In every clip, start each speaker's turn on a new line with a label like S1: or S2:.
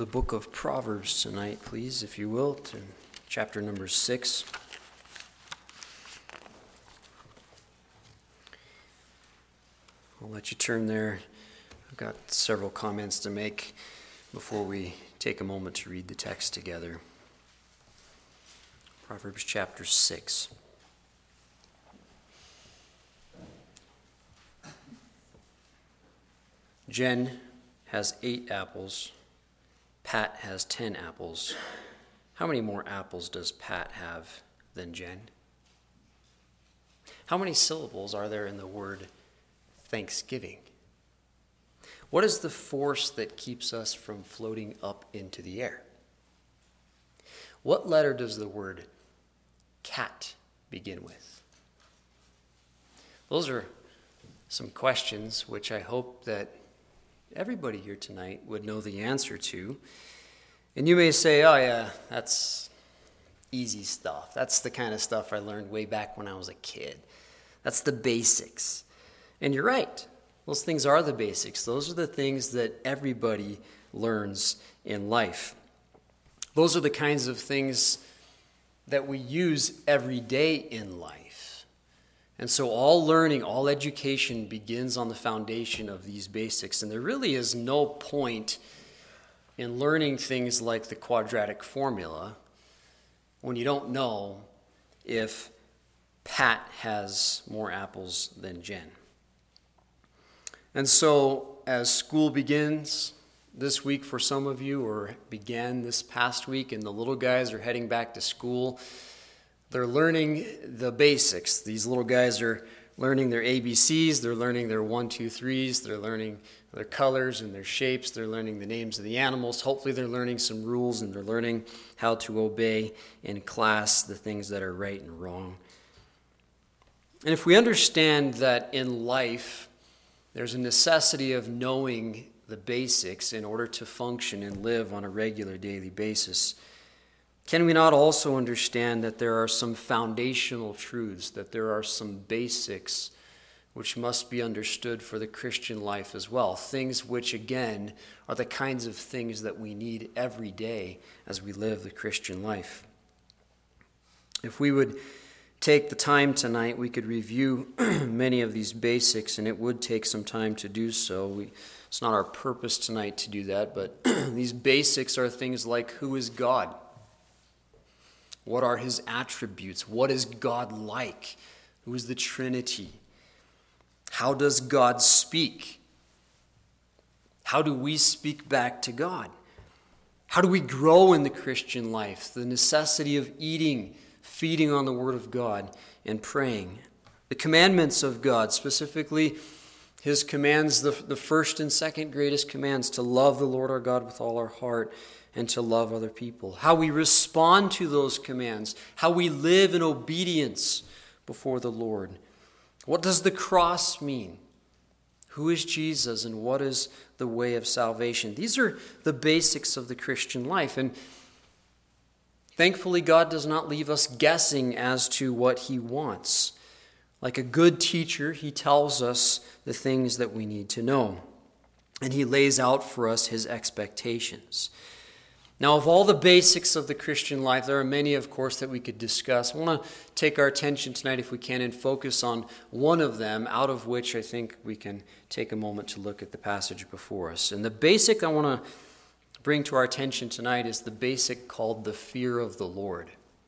S1: the book of Proverbs tonight, please, if you will, to chapter number 6. I'll let you turn there. I've got several comments to make before we take a moment to read the text together. Proverbs chapter 6. Jen has 8 apples. Pat has 10 apples. How many more apples does Pat have than Jen? How many syllables are there in the word Thanksgiving? What is the force that keeps us from floating up into the air? What letter does the word cat begin with? Those are some questions which I hope that everybody here tonight would know the answer to. And you may say, oh yeah, that's easy stuff. That's the kind of stuff I learned way back when I was a kid. That's the basics. And you're right. Those things are the basics. Those are the things that everybody learns in life. Those are the kinds of things that we use every day in life. And so all learning, all education begins on the foundation of these basics. And there really is no point in learning things like the quadratic formula when you don't know if Pat has more apples than Jen. And so as school begins this week for some of you, or began this past week, and the little guys are heading back to school, they're learning the basics. These little guys are learning their ABCs, they're learning their 1, 2, 3s, they're learning their colors and their shapes, they're learning the names of the animals. Hopefully they're learning some rules, and they're learning how to obey in class the things that are right and wrong. And if we understand that in life there's a necessity of knowing the basics in order to function and live on a regular daily basis, can we not also understand that there are some foundational truths, that there are some basics which must be understood for the Christian life as well? Things which, again, are the kinds of things that we need every day as we live the Christian life. If we would take the time tonight, we could review many of these basics, and it would take some time to do so. It's not our purpose tonight to do that, but these basics are things like, who is God? What are his attributes? What is God like? Who is the Trinity? How does God speak? How do we speak back to God? How do we grow in the Christian life? The necessity of eating, feeding on the Word of God, and praying. The commandments of God, specifically his commands, the first and second greatest commands, to love the Lord our God with all our heart and to love other people. How we respond to those commands. How we live in obedience before the Lord. What does the cross mean? Who is Jesus, and what is the way of salvation? These are the basics of the Christian life. And thankfully, God does not leave us guessing as to what he wants. Like a good teacher, he tells us the things that we need to know. And he lays out for us his expectations. Now, of all the basics of the Christian life, there are many, of course, that we could discuss. I want to take our attention tonight, if we can, and focus on one of them, out of which I think we can take a moment to look at the passage before us. And the basic I want to bring to our attention tonight is the basic called the fear of the Lord.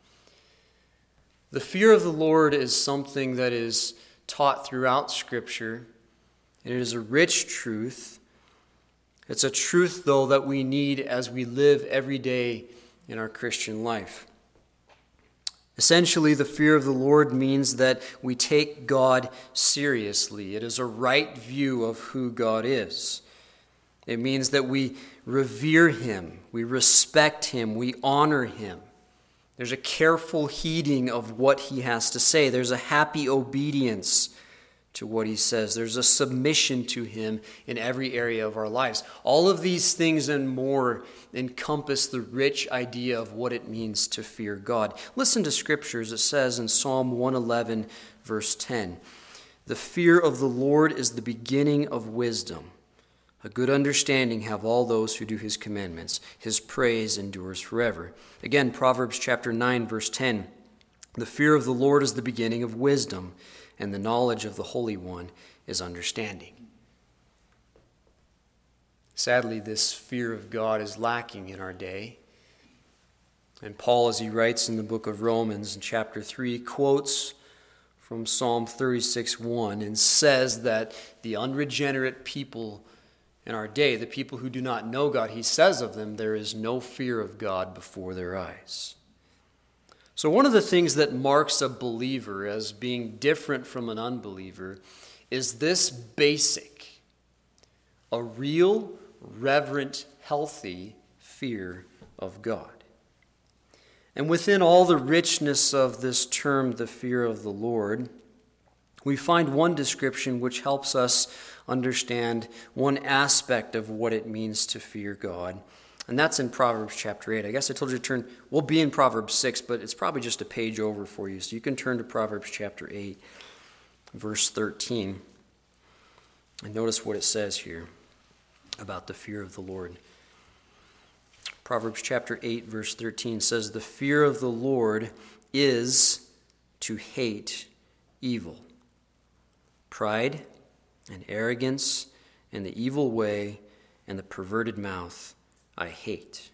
S1: The fear of the Lord is something that is taught throughout Scripture, and it is a rich truth. It's a truth, though, that we need as we live every day in our Christian life. Essentially, the fear of the Lord means that we take God seriously. It is a right view of who God is. It means that we revere him, we respect him, we honor him. There's a careful heeding of what he has to say. There's a happy obedience to what he says. There's a submission to him in every area of our lives. All of these things and more encompass the rich idea of what it means to fear God. Listen to scriptures. It says in Psalm 111, verse 10, "The fear of the Lord is the beginning of wisdom. A good understanding have all those who do his commandments. His praise endures forever. Again, Proverbs chapter 9, verse 10. The fear of the Lord is the beginning of wisdom, and the knowledge of the Holy One is understanding. Sadly, this fear of God is lacking in our day. And Paul, as he writes in the book of Romans in chapter 3, quotes from Psalm 36:1 and says that the unregenerate people in our day, the people who do not know God, he says of them, there is no fear of God before their eyes. So one of the things that marks a believer as being different from an unbeliever is this basic, a real, reverent, healthy fear of God. And within all the richness of this term, the fear of the Lord, we find one description which helps us understand one aspect of what it means to fear God. And that's in Proverbs chapter 8. I guess I told you to turn, we'll be in Proverbs 6, but it's probably just a page over for you. So you can turn to Proverbs chapter 8, verse 13. And notice what it says here about the fear of the Lord. Proverbs chapter 8, verse 13 says, "The fear of the Lord is to hate evil. Pride and arrogance and the evil way and the perverted mouth I hate."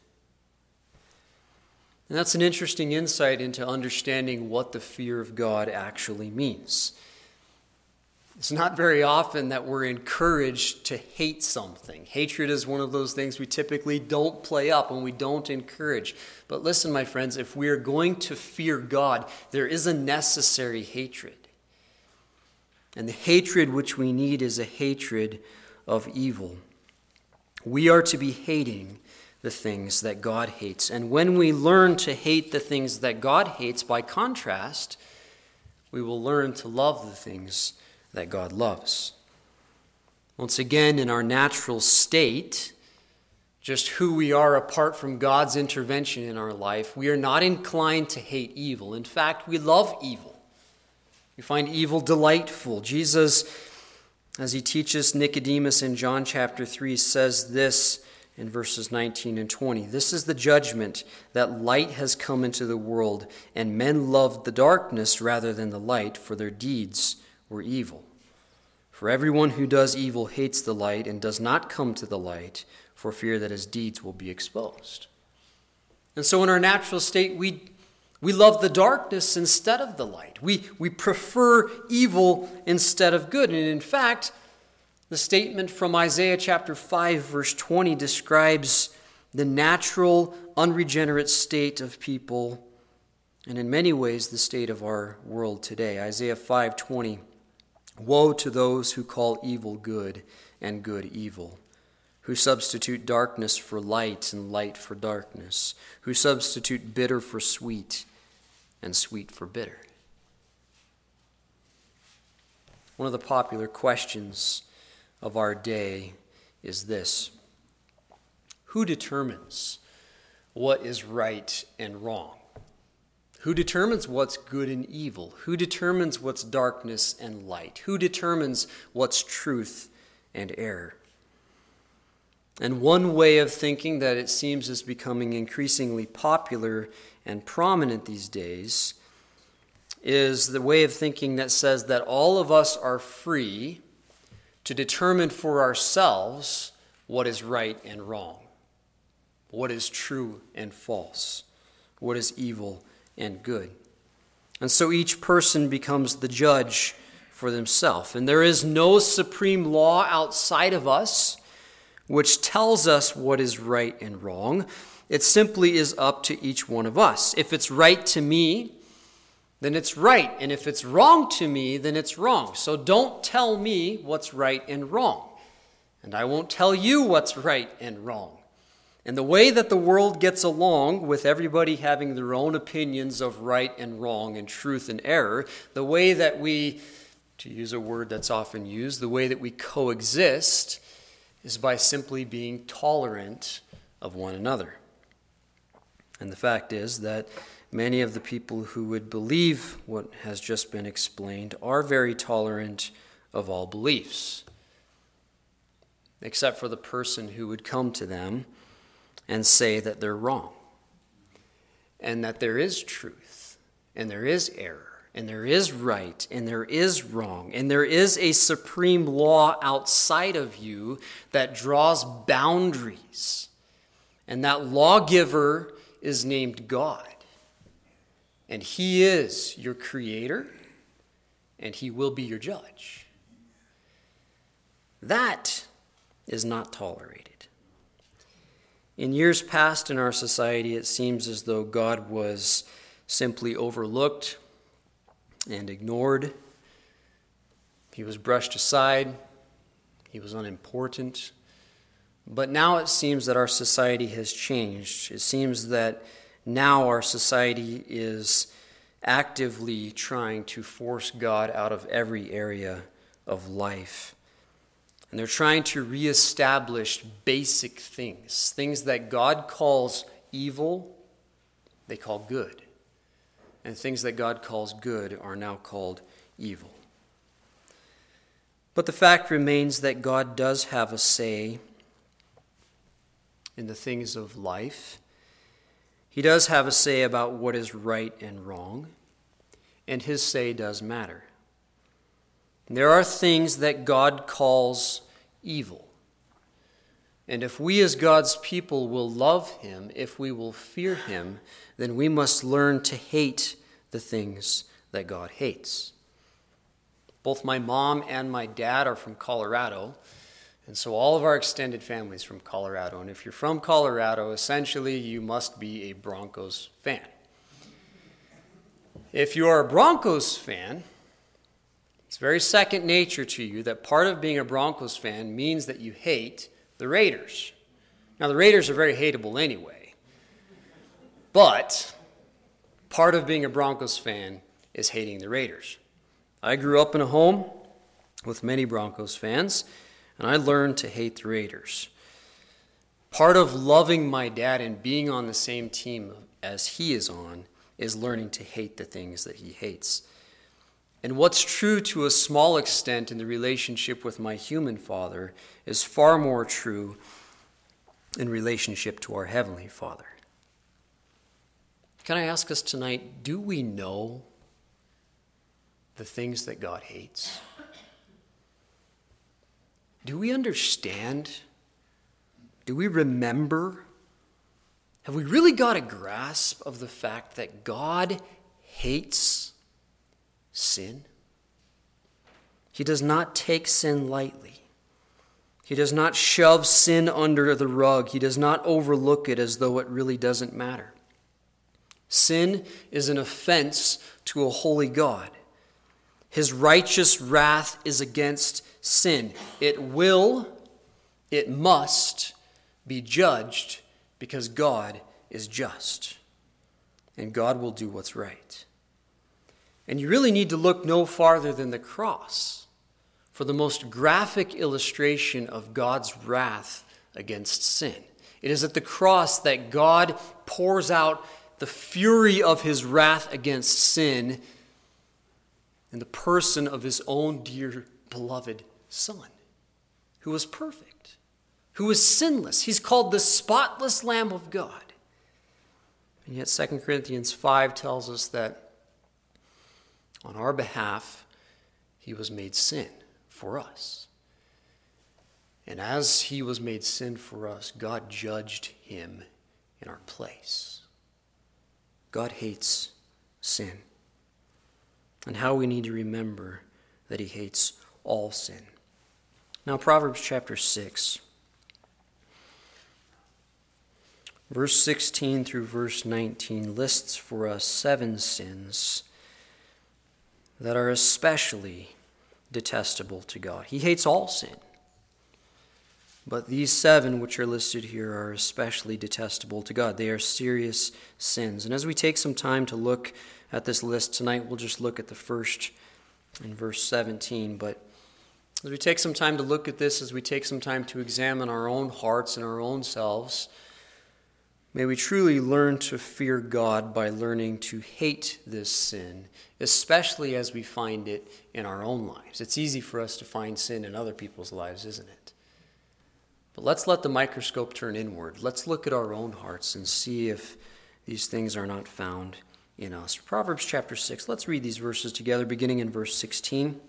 S1: And that's an interesting insight into understanding what the fear of God actually means. It's not very often that we're encouraged to hate something. Hatred is one of those things we typically don't play up and we don't encourage. But listen, my friends, if we are going to fear God, there is a necessary hatred. And the hatred which we need is a hatred of evil. We are to be hating the things that God hates. And when we learn to hate the things that God hates, by contrast, we will learn to love the things that God loves. Once again, in our natural state, just who we are apart from God's intervention in our life, we are not inclined to hate evil. In fact, we love evil. We find evil delightful. Jesus, as he teaches Nicodemus in John chapter 3, says this in verses 19 and 20. "This is the judgment, that light has come into the world, and men loved the darkness rather than the light, for their deeds were evil. For everyone who does evil hates the light and does not come to the light, for fear that his deeds will be exposed." And so in our natural state, we love the darkness instead of the light. We prefer evil instead of good. And in fact, the statement from Isaiah chapter 5, verse 20 describes the natural, unregenerate state of people, and in many ways the state of our world today. Isaiah 5:20, "Woe to those who call evil good and good evil, who substitute darkness for light and light for darkness, who substitute bitter for sweet and sweet for bitter." One of the popular questions of our day is this: who determines what is right and wrong? Who determines what's good and evil? Who determines what's darkness and light? Who determines what's truth and error? And one way of thinking that it seems is becoming increasingly popular and prominent these days is the way of thinking that says that all of us are free to determine for ourselves what is right and wrong, what is true and false, what is evil and good. And so each person becomes the judge for themselves. And there is no supreme law outside of us which tells us what is right and wrong. It simply is up to each one of us. If it's right to me, then it's right. And if it's wrong to me, then it's wrong. So don't tell me what's right and wrong. And I won't tell you what's right and wrong. And the way that the world gets along with everybody having their own opinions of right and wrong and truth and error, the way that we, to use a word that's often used, the way that we coexist is by simply being tolerant of one another. And the fact is that many of the people who would believe what has just been explained are very tolerant of all beliefs. except for the person who would come to them and say that they're wrong, and that there is truth, and there is error, and there is right, and there is wrong, and there is a supreme law outside of you that draws boundaries. And that lawgiver is named God. And he is your creator, and he will be your judge. That is not tolerated. In years past in our society, it seems as though God was simply overlooked and ignored. He was brushed aside. He was unimportant. But now it seems that our society has changed. It seems that now our society is actively trying to force God out of every area of life. And they're trying to reestablish basic things. Things that God calls evil, they call good. And things that God calls good are now called evil. But the fact remains that God does have a say in the things of life. He does have a say about what is right and wrong, and his say does matter. There are things that God calls evil. And if we as God's people will love him, if we will fear him, then we must learn to hate the things that God hates. Both my mom and my dad are from Colorado, and so all of our extended family is from Colorado. And if you're from Colorado, essentially you must be a Broncos fan. If you are a Broncos fan, it's very second nature to you that part of being a Broncos fan means that you hate the Raiders. Now, the Raiders are very hateable anyway, but part of being a Broncos fan is hating the Raiders. I grew up in a home with many Broncos fans, and I learned to hate the Raiders. Part of loving my dad and being on the same team as he is on is learning to hate the things that he hates. And what's true to a small extent in the relationship with my human father is far more true in relationship to our Heavenly Father. Can I ask us tonight, do we know the things that God hates? Do we understand? Do we remember? Have we really got a grasp of the fact that God hates sin? He does not take sin lightly. He does not shove sin under the rug. He does not overlook it as though it really doesn't matter. Sin is an offense to a holy God. His righteous wrath is against sin. It must be judged because God is just. And God will do what's right. And you really need to look no farther than the cross for the most graphic illustration of God's wrath against sin. It is at the cross that God pours out the fury of his wrath against sin in the person of his own dear beloved Son, who was perfect, who was sinless. He's called the spotless Lamb of God. And yet 2 Corinthians 5 tells us that on our behalf, he was made sin for us. And as he was made sin for us, God judged him in our place. God hates sin. And how we need to remember that he hates all sin. Now, Proverbs chapter 6, verse 16 through verse 19 lists for us 7 sins that are especially detestable to God. He hates all sin. But these 7 which are listed here are especially detestable to God. They are serious sins. And as we take some time to look at this list tonight, we'll just look at the first in verse 17. But as we take some time to look at this, as we take some time to examine our own hearts and our own selves, may we truly learn to fear God by learning to hate this sin, especially as we find it in our own lives. It's easy for us to find sin in other people's lives, isn't it? But let's let the microscope turn inward. Let's look at our own hearts and see if these things are not found in us. Proverbs chapter 6. Let's read these verses together, beginning in verse 16.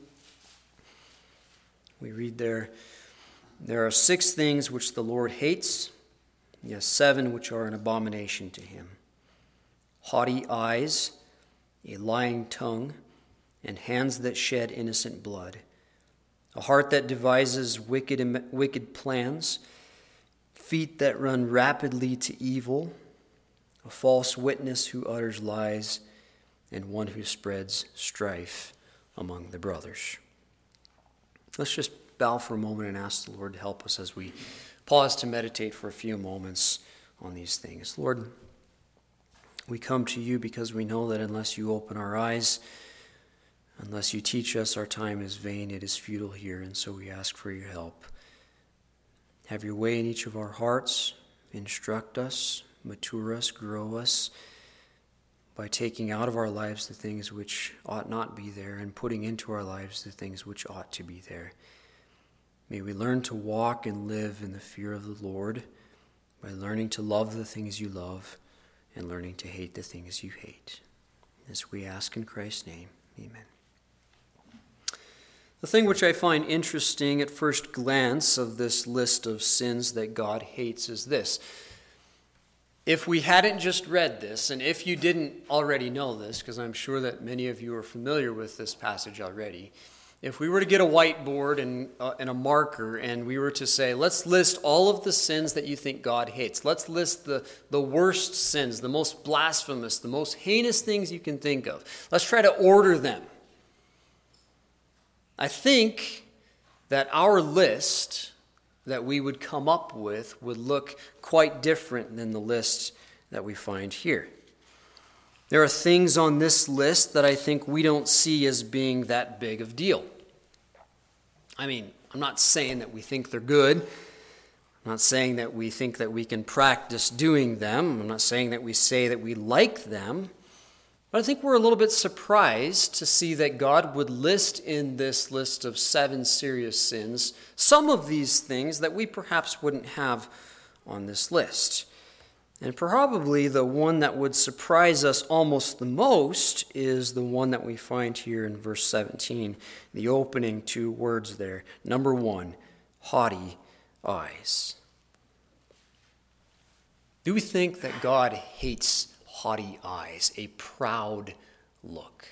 S1: We read there are 6 things which the Lord hates, yes, 7 which are an abomination to him: haughty eyes, a lying tongue, and hands that shed innocent blood, a heart that devises wicked plans, feet that run rapidly to evil, a false witness who utters lies, and one who spreads strife among the brothers. Let's just bow for a moment and ask the Lord to help us as we pause to meditate for a few moments on these things. Lord, we come to you because we know that unless you open our eyes, unless you teach us, our time is vain, it is futile here, and so we ask for your help. Have your way in each of our hearts. Instruct us, mature us, grow us by taking out of our lives the things which ought not be there and putting into our lives the things which ought to be there. May we learn to walk and live in the fear of the Lord by learning to love the things you love and learning to hate the things you hate. As we ask in Christ's name, amen. The thing which I find interesting at first glance of this list of sins that God hates is this. If we hadn't just read this, and if you didn't already know this, because I'm sure that many of you are familiar with this passage already, if we were to get a whiteboard and a marker and we were to say, let's list all of the sins that you think God hates. Let's list the worst sins, the most blasphemous, the most heinous things you can think of. Let's try to order them. I think that our list that we would come up with would look quite different than the list that we find here. There are things on this list that I think we don't see as being that big of a deal. I mean, I'm not saying that we think they're good. I'm not saying that we think that we can practice doing them. I'm not saying that we say that we like them. But I think we're a little bit surprised to see that God would list in this list of 7 serious sins some of these things that we perhaps wouldn't have on this list. And probably the one that would surprise us almost the most is the one that we find here in verse 17, the opening 2 words there. Number 1, haughty eyes. Do we think that God hates haughty eyes, a proud look?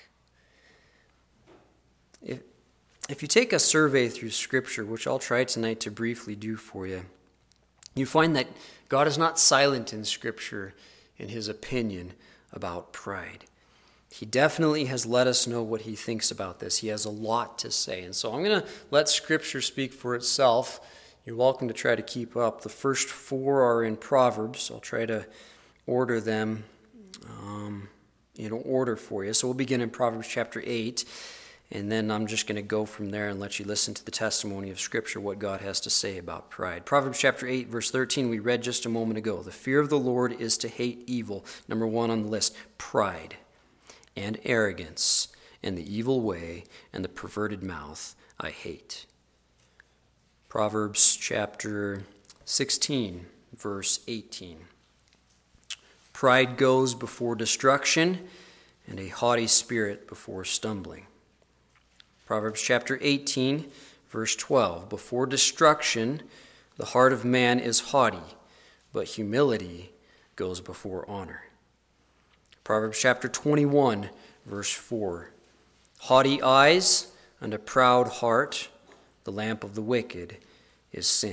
S1: If you take a survey through Scripture, which I'll try tonight to briefly do for you, you find that God is not silent in Scripture in his opinion about pride. He definitely has let us know what he thinks about this. He has a lot to say. And so I'm going to let Scripture speak for itself. You're welcome to try to keep up. The first 4 are in Proverbs. I'll try to order them in order for you. So we'll begin in Proverbs chapter 8, and then I'm just going to go from there and let you listen to the testimony of Scripture, what God has to say about pride. Proverbs chapter 8, verse 13, we read just a moment ago. The fear of the Lord is to hate evil. Number 1 on the list, pride and arrogance and the evil way and the perverted mouth I hate. Proverbs chapter 16, verse 18. Pride goes before destruction, and a haughty spirit before stumbling. Proverbs chapter 18, verse 12. Before destruction, the heart of man is haughty, but humility goes before honor. Proverbs chapter 21, verse 4. Haughty eyes and a proud heart, the lamp of the wicked is sin.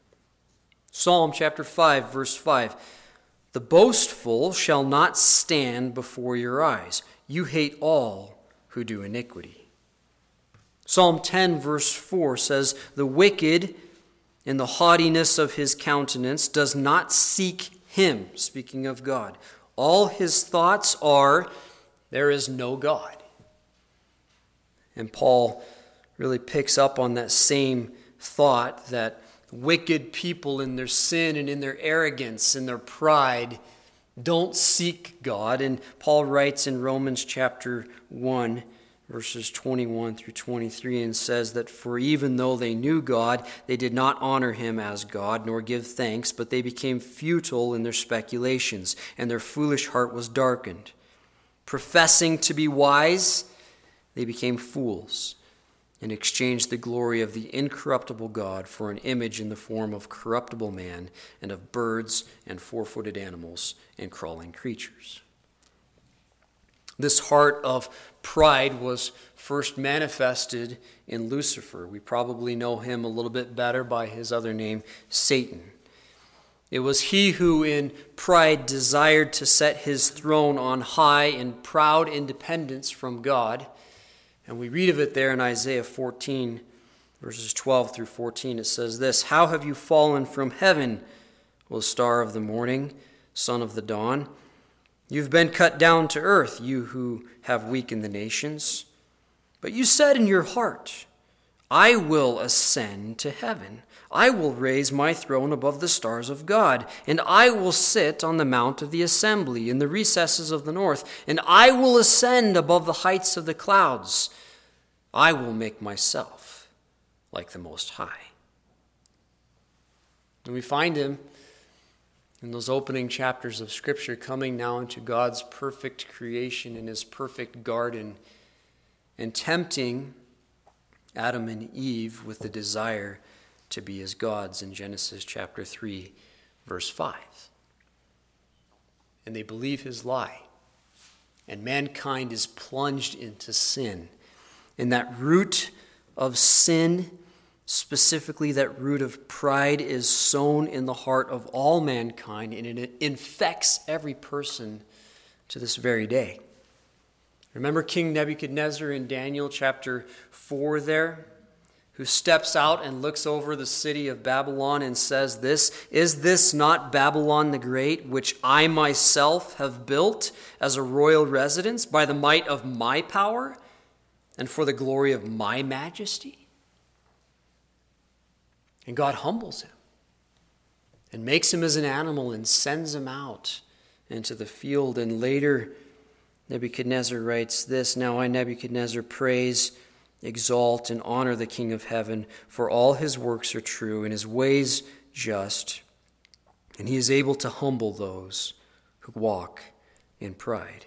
S1: Psalm chapter 5, verse 5. The boastful shall not stand before your eyes. You hate all who do iniquity. Psalm 10, verse 4 says, the wicked, in the haughtiness of his countenance, does not seek him, speaking of God. All his thoughts are, there is no God. And Paul really picks up on that same thought that wicked people in their sin and in their arrogance and their pride don't seek God. And Paul writes in Romans chapter 1, verses 21 through 23, and says that for even though they knew God, they did not honor him as God, nor give thanks, but they became futile in their speculations, and their foolish heart was darkened. Professing to be wise, they became fools, and exchanged the glory of the incorruptible God for an image in the form of corruptible man, and of birds and four-footed animals and crawling creatures. This heart of pride was first manifested in Lucifer. We probably know him a little bit better by his other name, Satan. It was he who in pride desired to set his throne on high in proud independence from God. And we read of it there in Isaiah 14, verses 12 through 14. It says this, "How have you fallen from heaven, O star of the morning, son of the dawn? You've been cut down to earth, you who have weakened the nations. But you said in your heart, I will ascend to heaven. I will raise my throne above the stars of God, and I will sit on the mount of the assembly in the recesses of the north, and I will ascend above the heights of the clouds. I will make myself like the Most High." And we find him in those opening chapters of Scripture coming now into God's perfect creation in his perfect garden and tempting Adam and Eve with the desire to be as gods in Genesis chapter 3, verse 5. And they believe his lie. And mankind is plunged into sin. And that root of sin, specifically that root of pride, is sown in the heart of all mankind, and it infects every person to this very day. Remember King Nebuchadnezzar in Daniel chapter 4 there, who steps out and looks over the city of Babylon and says this, "Is this not Babylon the Great, which I myself have built as a royal residence by the might of my power and for the glory of my majesty?" And God humbles him and makes him as an animal and sends him out into the field. And later, Nebuchadnezzar writes this, "Now I, Nebuchadnezzar, praise, exalt, and honor the King of heaven, for all his works are true and his ways just, and he is able to humble those who walk in pride."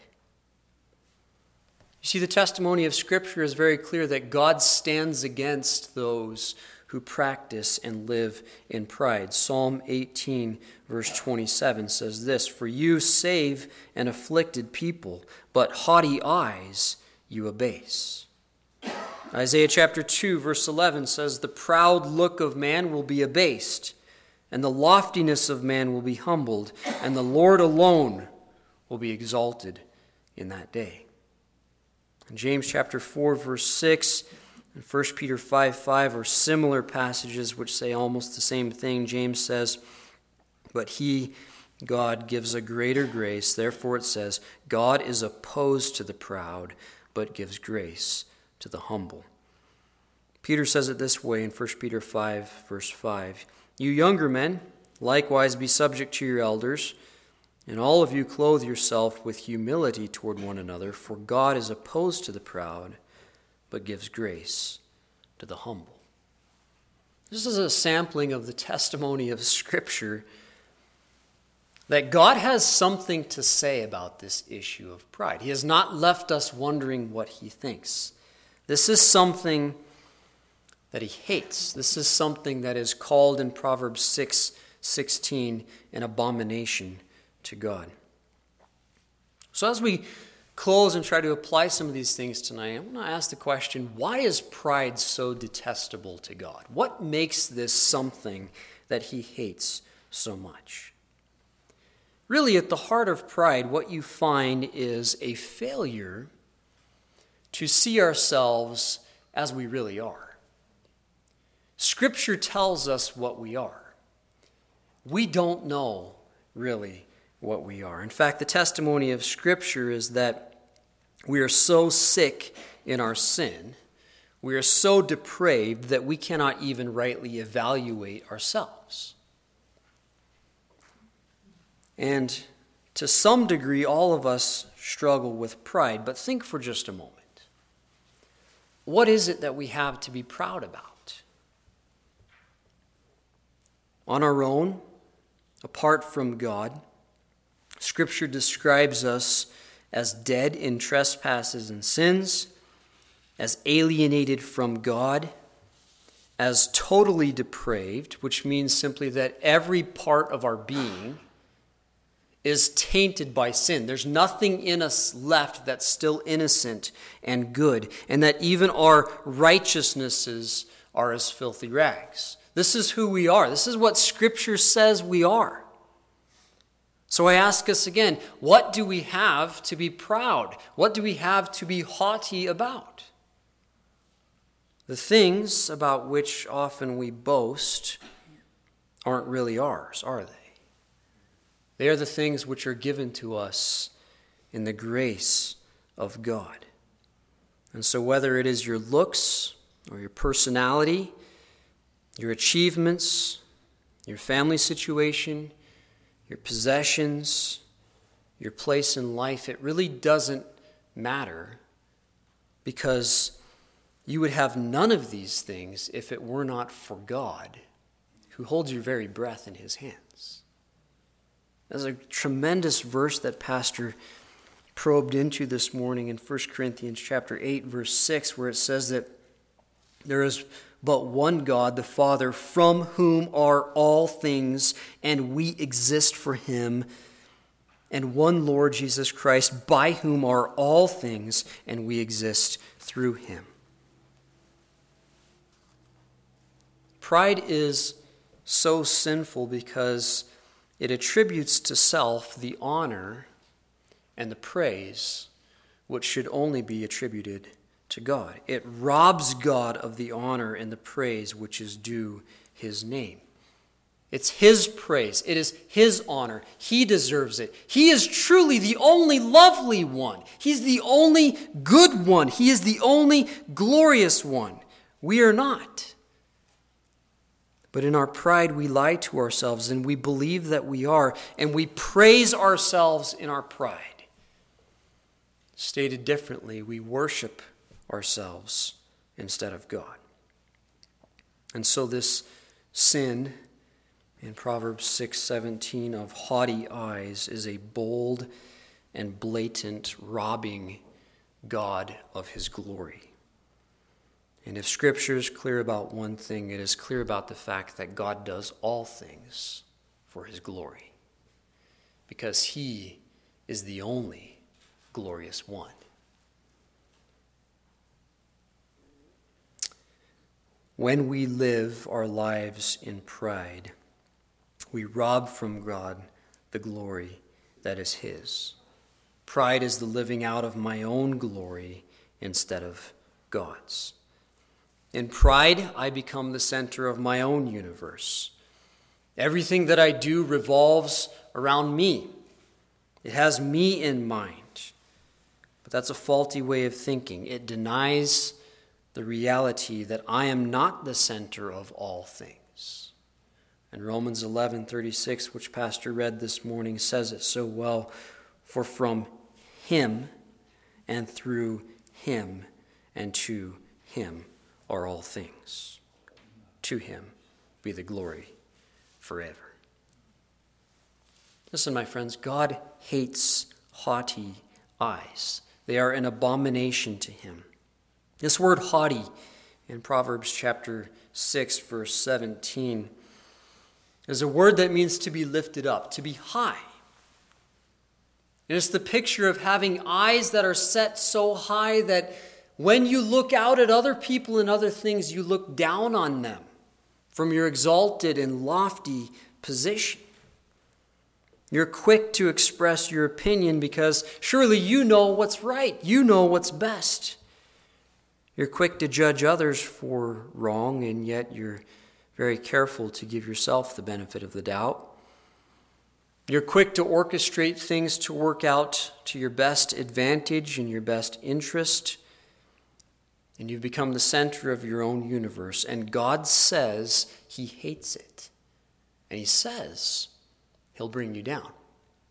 S1: You see, the testimony of Scripture is very clear that God stands against those who practice and live in pride. Psalm 18, verse 27 says this, "For you save an afflicted people, but haughty eyes you abase." Isaiah chapter 2, verse 11 says, "The proud look of man will be abased, and the loftiness of man will be humbled, and the Lord alone will be exalted in that day." In James chapter 4, verse 6, and 1 Peter 5:5 are similar passages which say almost the same thing. James says, "But he, God, gives a greater grace. Therefore it says, God is opposed to the proud, but gives grace to the humble." Peter says it this way in 1 Peter 5, verse 5, "You younger men, likewise be subject to your elders, and all of you clothe yourself with humility toward one another, for God is opposed to the proud, but gives grace to the humble." This is a sampling of the testimony of Scripture that God has something to say about this issue of pride. He has not left us wondering what he thinks. This is something that he hates. This is something that is called in Proverbs 6:16 an abomination to God. So as we close and try to apply some of these things tonight, I want to ask the question, why is pride so detestable to God? What makes this something that he hates so much? Really, at the heart of pride, what you find is a failure to see ourselves as we really are. Scripture tells us what we are. We don't know really what we are. In fact, the testimony of Scripture is that we are so sick in our sin, we are so depraved that we cannot even rightly evaluate ourselves. And to some degree, all of us struggle with pride, but think for just a moment. what is it that we have to be proud about? On our own, apart from God, Scripture describes us as dead in trespasses and sins, as alienated from God, as totally depraved, which means simply that every part of our being is tainted by sin. There's nothing in us left that's still innocent and good, and that even our righteousnesses are as filthy rags. This is who we are. This is what Scripture says we are. So I ask us again, what do we have to be proud? What do we have to be haughty about? The things about which often we boast aren't really ours, are they? They are the things which are given to us in the grace of God. And so whether it is your looks or your personality, your achievements, your family situation, your possessions, your place in life, it really doesn't matter, because you would have none of these things if it were not for God, who holds your very breath in his hands. There's a tremendous verse that Pastor probed into this morning in 1 Corinthians chapter 8, verse 6, where it says that there is but one God, the Father, from whom are all things, and we exist for him, and one Lord Jesus Christ, by whom are all things, and we exist through him. Pride is so sinful because it attributes to self the honor and the praise which should only be attributed to God. It robs God of the honor and the praise which is due his name. It's his praise. It is his honor. He deserves it. He is truly the only lovely one. He's the only good one. He is the only glorious one. We are not. But in our pride, we lie to ourselves, and we believe that we are, and we praise ourselves in our pride. Stated differently, we worship ourselves instead of God. And so this sin in Proverbs 6:17 of haughty eyes is a bold and blatant robbing God of his glory. And if Scripture is clear about one thing, it is clear about the fact that God does all things for his glory, because he is the only glorious one. When we live our lives in pride, we rob from God the glory that is his. Pride is the living out of my own glory instead of God's. In pride, I become the center of my own universe. Everything that I do revolves around me. It has me in mind. But that's a faulty way of thinking. It denies the reality that I am not the center of all things. And Romans 11:36, which Pastor read this morning, says it so well. For from him and through him and to him are all things. To him be the glory forever. Listen, my friends, God hates haughty eyes. They are an abomination to him. This word haughty in Proverbs chapter 6, verse 17 is a word that means to be lifted up, to be high. It is the picture of having eyes that are set so high that when you look out at other people and other things, you look down on them from your exalted and lofty position. You're quick to express your opinion because surely you know what's right. You know what's best. You're quick to judge others for wrong, and yet you're very careful to give yourself the benefit of the doubt. You're quick to orchestrate things to work out to your best advantage and your best interest. And you've become the center of your own universe. And God says he hates it. And he says he'll bring you down.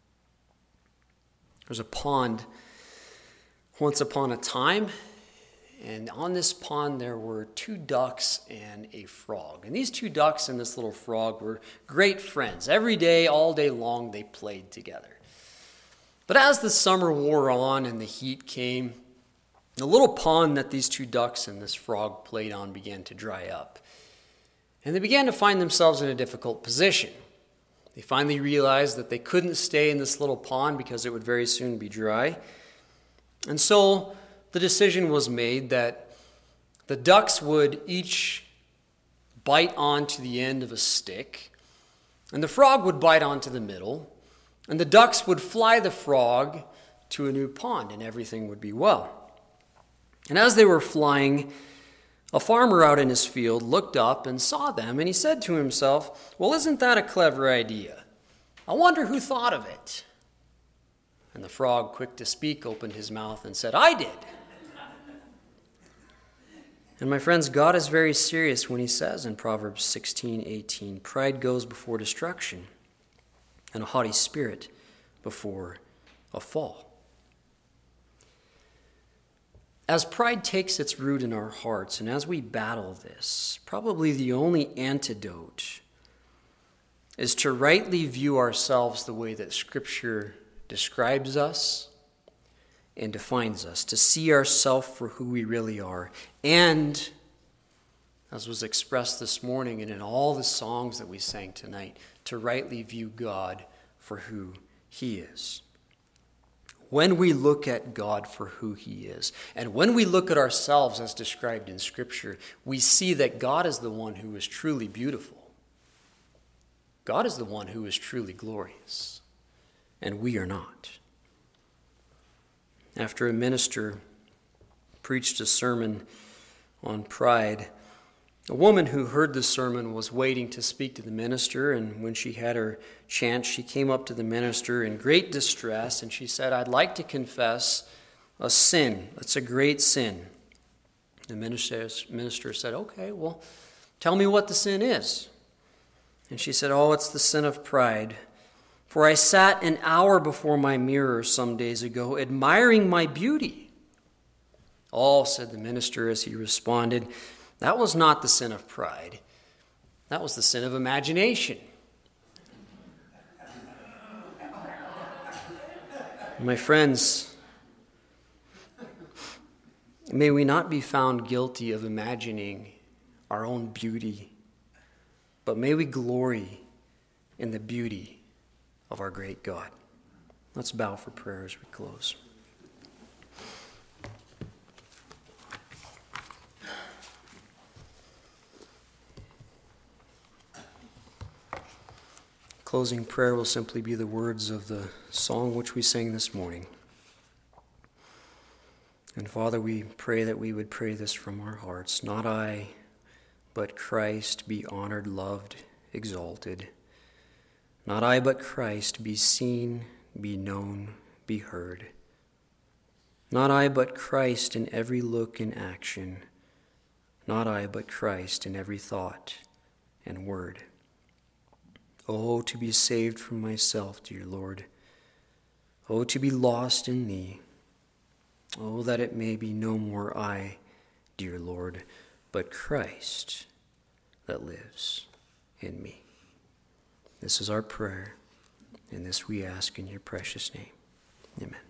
S1: There's a pond once upon a time, And on this pond, there were 2 ducks and a frog. And these 2 ducks and this little frog were great friends. Every day, all day long, they played together. But as the summer wore on and the heat came, the little pond that these 2 ducks and this frog played on began to dry up. And they began to find themselves in a difficult position. They finally realized that they couldn't stay in this little pond because it would very soon be dry. And so the decision was made that the ducks would each bite onto the end of a stick, and the frog would bite onto the middle, and the ducks would fly the frog to a new pond, and everything would be well. And as they were flying, a farmer out in his field looked up and saw them, and he said to himself, "Well, isn't that a clever idea? I wonder who thought of it." And the frog, quick to speak, opened his mouth and said, "I did." And my friends, God is very serious when he says in Proverbs 16:18, "Pride goes before destruction, and a haughty spirit before a fall." As pride takes its root in our hearts, and as we battle this, probably the only antidote is to rightly view ourselves the way that Scripture describes us and defines us, to see ourselves for who we really are, and, as was expressed this morning and in all the songs that we sang tonight, to rightly view God for who he is. When we look at God for who he is, and when we look at ourselves as described in Scripture, we see that God is the one who is truly beautiful. God is the one who is truly glorious, and we are not. After a minister preached a sermon on pride, a woman who heard the sermon was waiting to speak to the minister, and when she had her chance, she came up to the minister in great distress, and she said, "I'd like to confess a sin. It's a great sin." The minister said, "Okay, well, tell me what the sin is." And she said, "Oh, it's the sin of pride. For I sat an hour before my mirror some days ago, admiring my beauty." "Oh," said the minister as he responded, "that was not the sin of pride. That was the sin of imagination." My friends, may we not be found guilty of imagining our own beauty, but may we glory in the beauty of our great God. Let's bow for prayer as we close. Closing prayer will simply be the words of the song which we sang this morning. And Father, we pray that we would pray this from our hearts. Not I, but Christ be honored, loved, exalted. Not I, but Christ be seen, be known, be heard. Not I, but Christ in every look and action. Not I, but Christ in every thought and word. Oh, to be saved from myself, dear Lord. Oh, to be lost in thee. Oh, that it may be no more I, dear Lord, but Christ that lives in me. This is our prayer, and this we ask in your precious name. Amen.